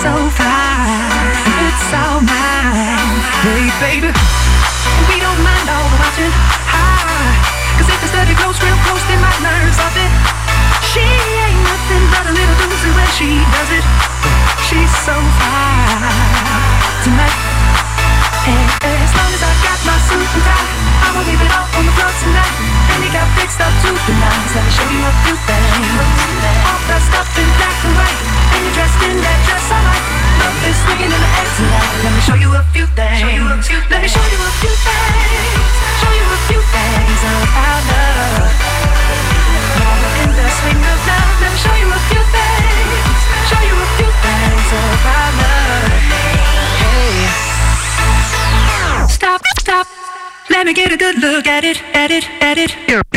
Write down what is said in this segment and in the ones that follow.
so fine, it's all mine. Hey baby, we don't mind all the watching. Cause if they study close, real close, they might learn something. She ain't nothing but a little doozy when she does it. She's so fine tonight. And as long as I got my suit and tie, I'ma leave it all on the floor tonight. And you got fixed up to the nines. Let me show you a few things. All dressed up in black and white, and you're dressed in that dress I like. Love is swinging in the air tonight. Let me show you a few things. Let me show you a few things. Show you a few things about love. In the swing of love. Let me show you a few things. Show you a few things about love. Hey. Stop, stop. Let me get a good look at it, at it, at it.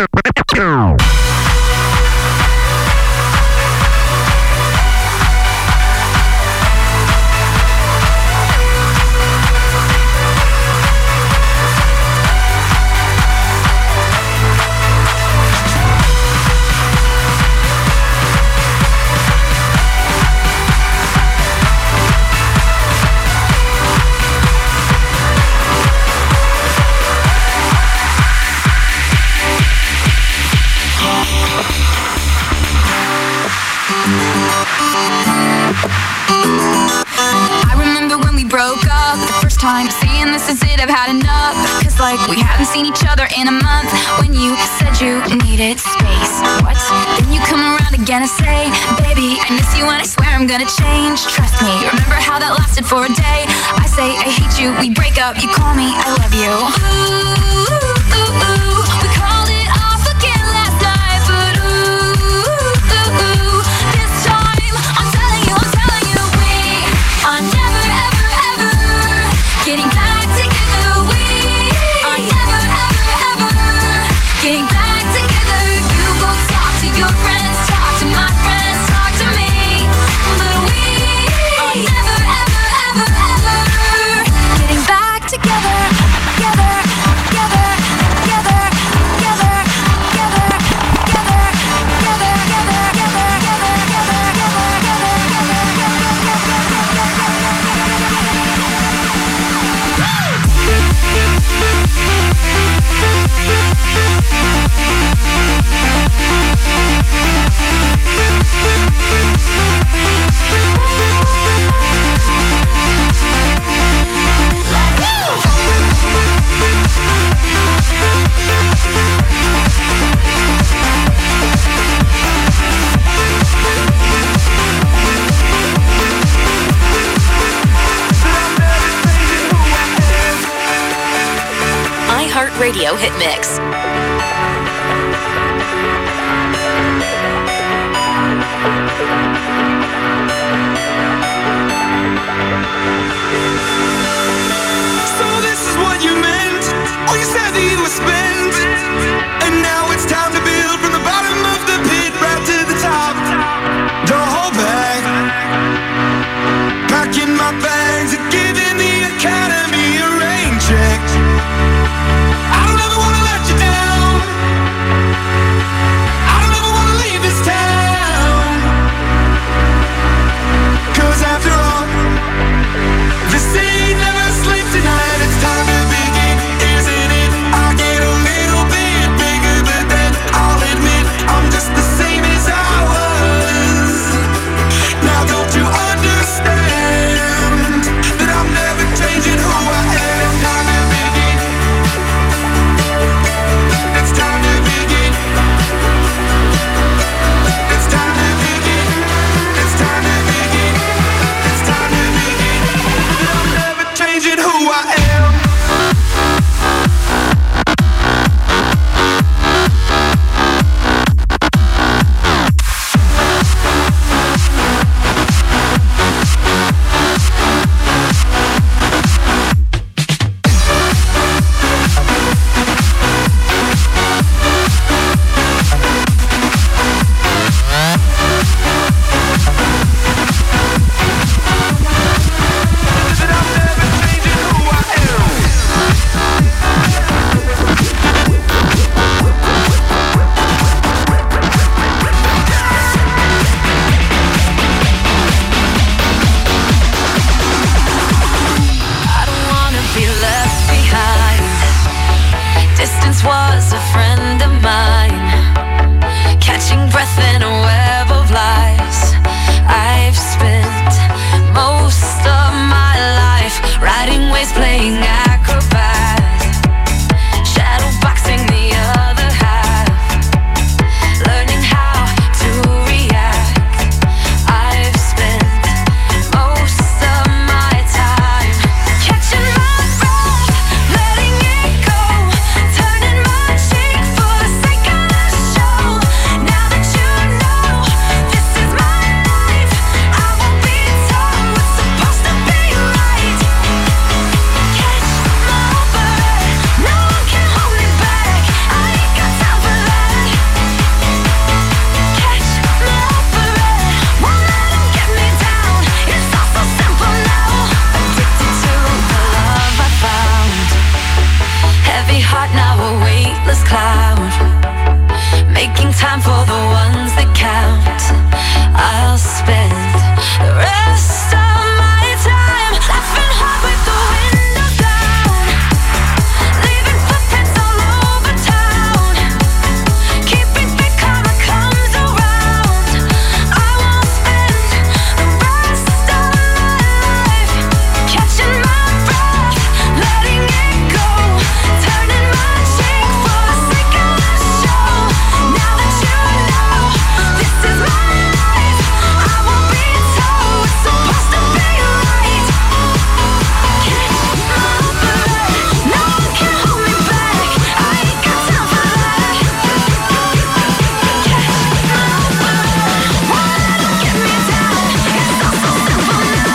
Time saying this is it, I've had enough. Cause like we hadn't seen each other in a month. When you said you needed space, what? Then you come around again and say, baby, I miss you and I swear I'm gonna change. Trust me, remember how that lasted for a day? I say I hate you, we break up, you call me I love you. Ooh, ooh, ooh, ooh. We called it off again last night, but ooh, ooh, ooh. This time, I'm telling you, we are never ever ever getting back together. We are never ever ever getting back together. You go talk to your friends, talk to my friends, talk to me, but we are never ever ever ever getting back together, together, together, together, together, together, together, together, together, iHeartRadio Hit Mix. So this is what you meant. Oh, you said that you were spent, and now it's time to build from the bottom of the pit right to the top. Don't hold back. Packing my bags and giving the academy a rain check. I don't ever wanna let you down. once was a friend of mine, catching breath in a web of lies. I've spent most of my life riding waves, playing acrobat, shadowboxing the other half, learning how to react. I've spent most of my time catching my breath, letting it go, turning my cheek for the sake of the show. Now that you know this is my life, I won't be told what's supposed to be right. Catch my breath, no one can hold me back. I ain't got time for that. Catch my breath, won't let 'em get me down. It's all so simple now. Addicted to the love I found. Heavy heart, now a weightless cloud. Making time for the ones that count. I'll spend the rest of my time laughing hard with the windows down, leaving footprints all over town, keeping fit karma comes around. I won't spend the rest of my life catching my breath, letting it go, turning my cheek for the sake of the show. Now that you know this is my life, I won't be told what's supposed to be right. Catch my breath, no one can hold me back. I ain't got time for that. Catch my breath, won't let 'em get me down. It's all so simple now.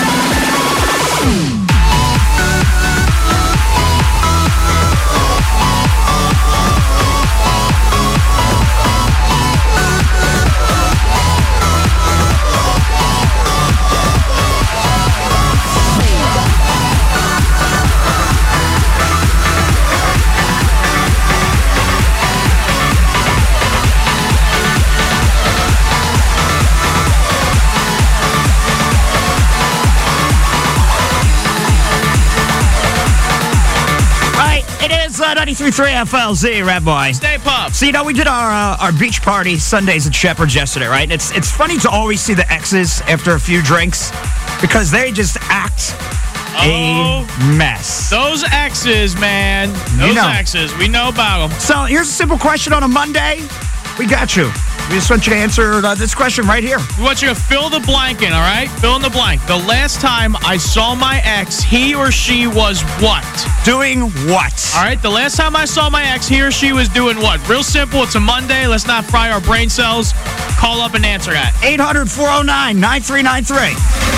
Right, it is 93.3 FLZ, Red Boy. Stay pumped. So, you know, we did our beach party Sundays at Shepherd's yesterday, right? It's funny to always see the exes after a few drinks because they just act a mess. Those exes, man. You Those know. exes. We know about them. So here's a simple question on a Monday. We got you. We just want you to answer this question right here. We want you to fill the blank in, all right? Fill in the blank. The last time I saw my ex, he or she was what? Doing what? All right, the last time I saw my ex, he or she was doing what? Real simple. It's a Monday. Let's not fry our brain cells. Call up and answer that. 800-409-9393.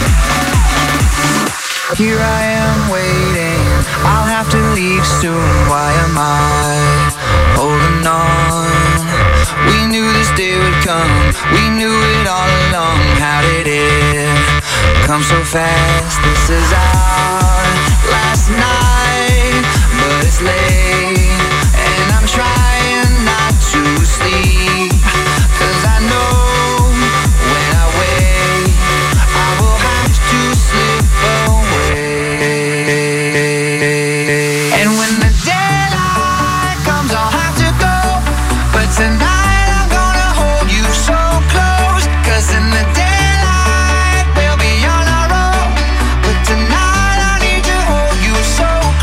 Here I am waiting, I'll have to leave soon. Why am I holding on? We knew this day would come, we knew it all along. How did it come so fast? This is our last night, but it's late, and I'm trying not to sleep, 'cause I know when I wake, I will have to slip away. And when the daylight comes, I'll have to go, but tonight I'm gonna hold you so close, 'cause in the daylight we'll be on our own, but tonight I need to hold you so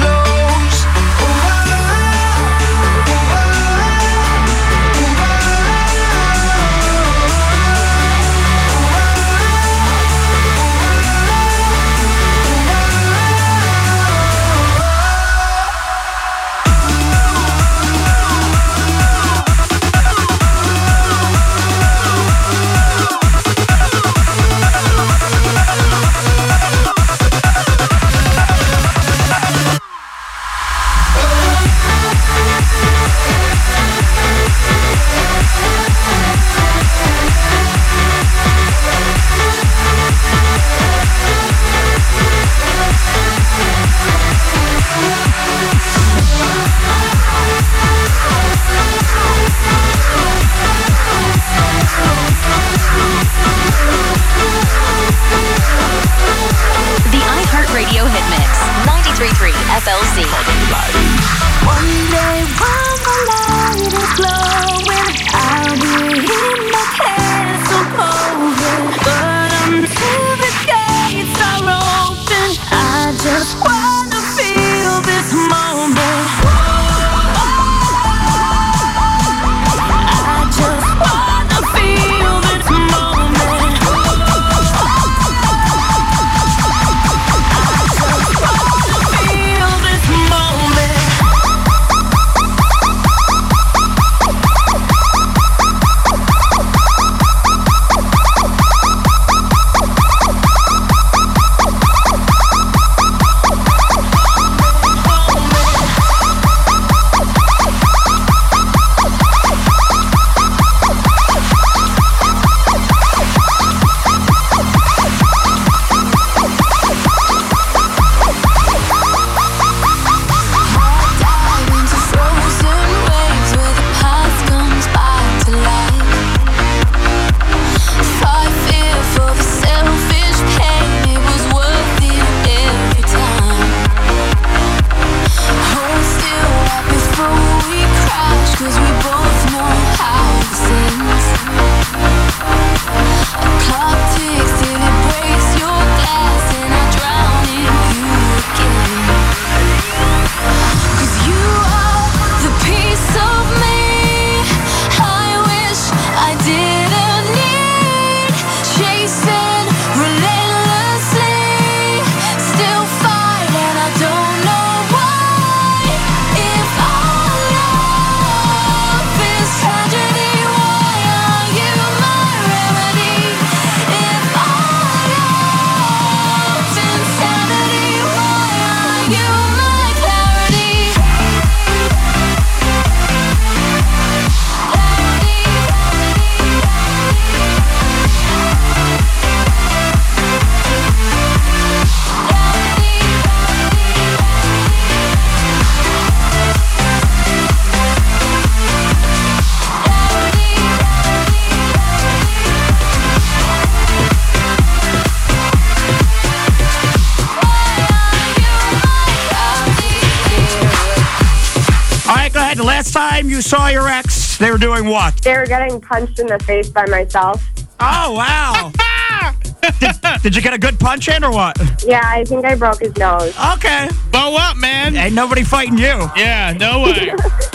right, the last time you saw your ex, they were doing what? They were getting punched in the face by myself. Oh, wow. Did you get a good punch in or what? Yeah, I think I broke his nose. Okay. Bow up, man. Ain't nobody fighting you. Yeah, no way.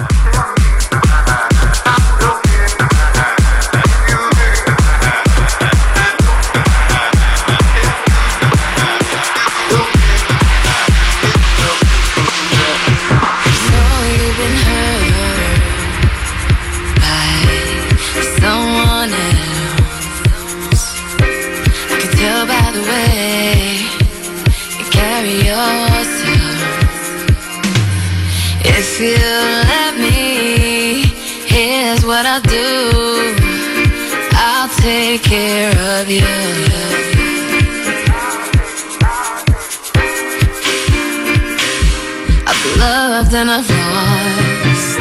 If you let me, here's what I'll do. I'll take care of you. I've loved and I've lost.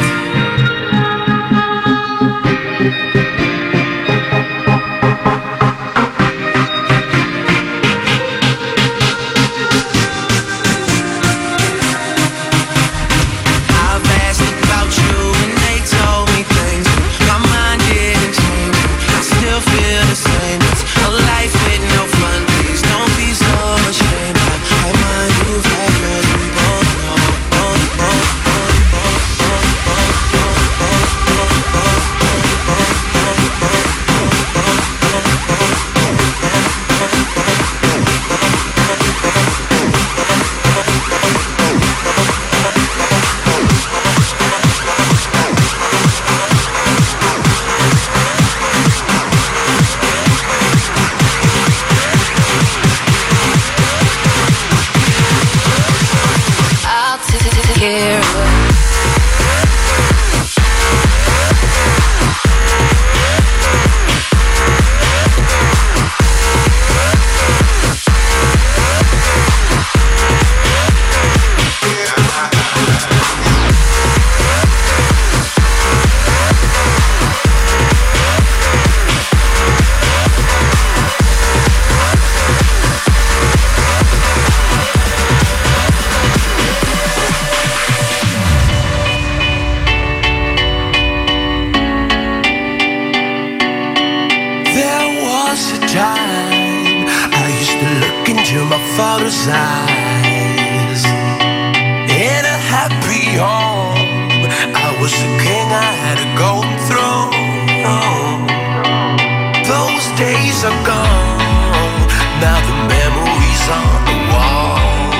eyes. In a happy home, I was the king, I had a golden throne. Those days are gone, now the memories on the wall.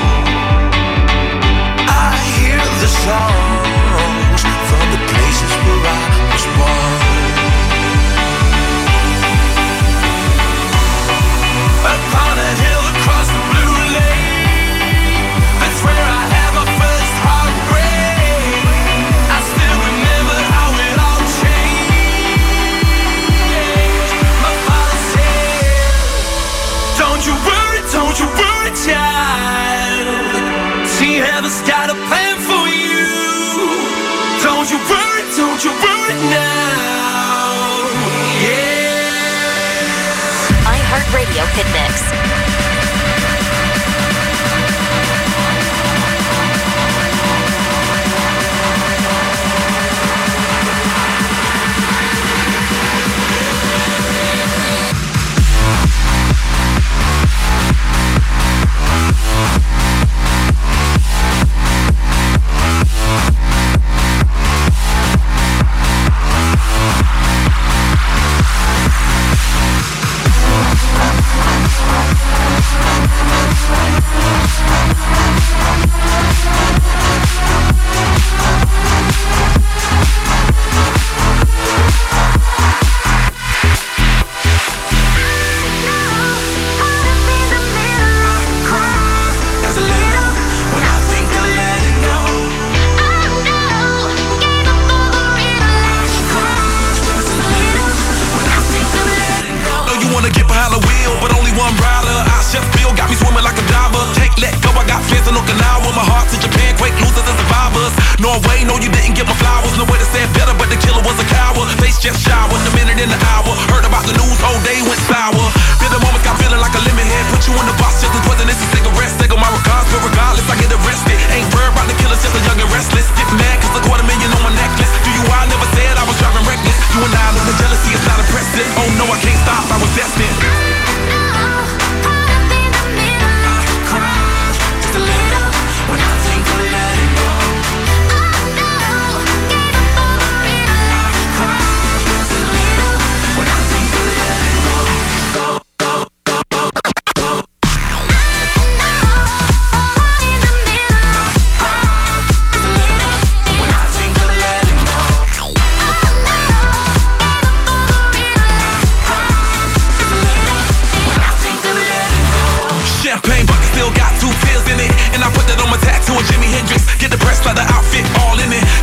I hear the songs from the places where I was born. Upon a hill across the blue lake, that's where I had my first heartbreak. I still remember how it all changed. My father said, don't you worry, child. See, heaven's got a plan for you. Don't you worry now. Yeah. iHeartRadio Hit Mix. Norway, no, you didn't get my flowers. No way to say it better, but the killer was a coward. Face just showered, a minute in the hour. Heard about the news, whole day went sour. Feel the moment, got feeling like a lemon head. Put you in the box, just as poisonous as cigarettes. Take on my regards, but regardless, I get arrested. Ain't worried about the killers, just a young and restless. Get mad, cause $250,000 on my necklace.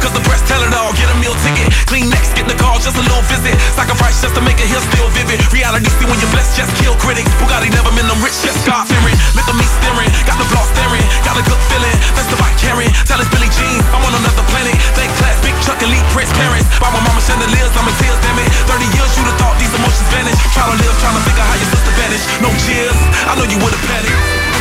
cause the breast tell it all. Get a meal ticket, clean next, get the call, just a little visit. Sacrifice just to make it here still vivid. Reality see when you're blessed, just kill critics. Bugatti never been them rich, just God fearing. Look at me staring, got the flaw staring. Got a good feeling, that's the bike carrying. Tell us Billie Jean, I'm on another planet. Thank class, big truck, elite Prince parents. By my mama chandeliers, I'm in tears, damn it. 30 years, you'd have thought these emotions vanished. Try to live, trying to figure how your sister vanished. No cheers, I know you would've panicked.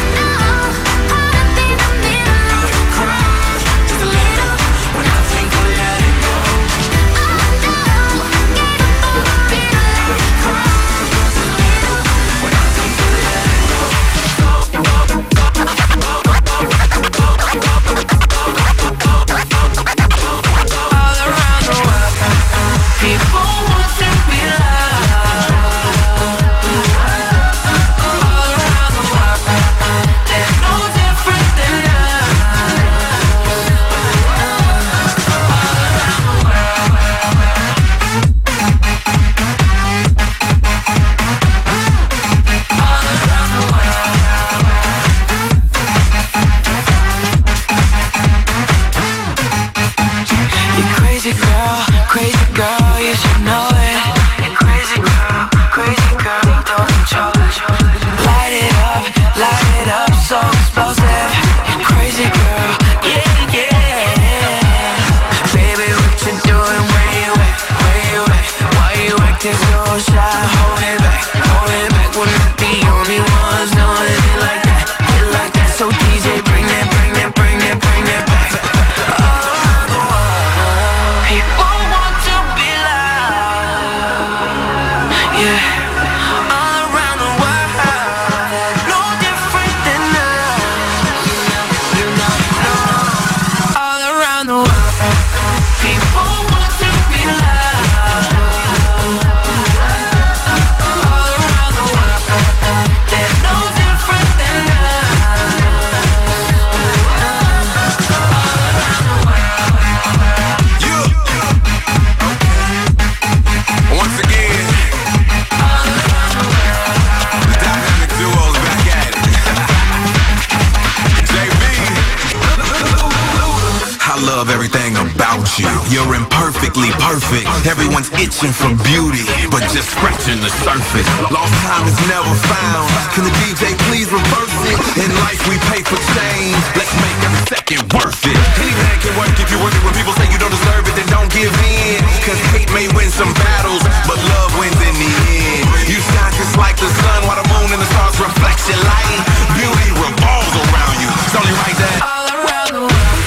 You're imperfectly perfect. Everyone's itching for beauty, but just scratching the surface. Lost time is never found. Can the DJ please reverse it? In life we pay for change. Let's make every second worth it. Anything can work if you work it. When people say you don't deserve it, then don't give in. Cause hate may win some battles, but love wins in the end. You shine just like the sun, while the moon and the stars reflect your light. Beauty revolves around you. It's only right that All around the world,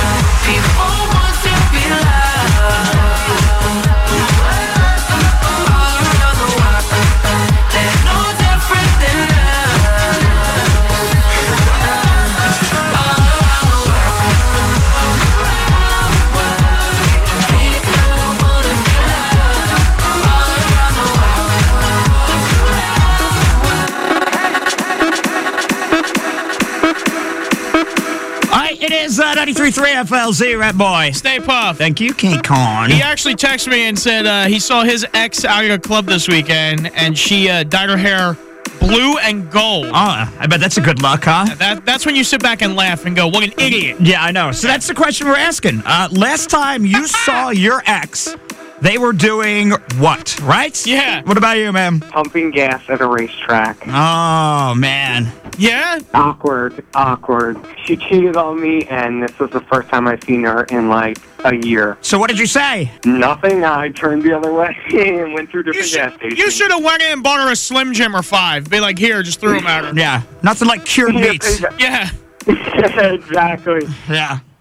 people want to be loved. All around the world, they're no different than us. All around the world, people want to be loved. All around the All right, it is 93.3 FLZ, Rat Boy. Stay puff. Thank you, King Kong. He actually texted me and said he saw his ex out at a club this weekend, and she dyed her hair blue and gold. Oh, I bet that's a good luck, huh? That's when you sit back and laugh and go, what an idiot. Yeah, I know. So that's the question we're asking. Last time you saw your ex, they were doing what, right? Yeah. What about you, man? Pumping gas at a racetrack. Oh, man. Yeah? Awkward. She cheated on me, and this was the first time I've seen her in like a year. So what did you say? Nothing. I turned the other way and went through different gas stations. You should have went in and bought her a Slim Jim or 5. Be like, here, just threw them at her. Yeah, nothing like cured meats. Yeah. Exactly. Yeah.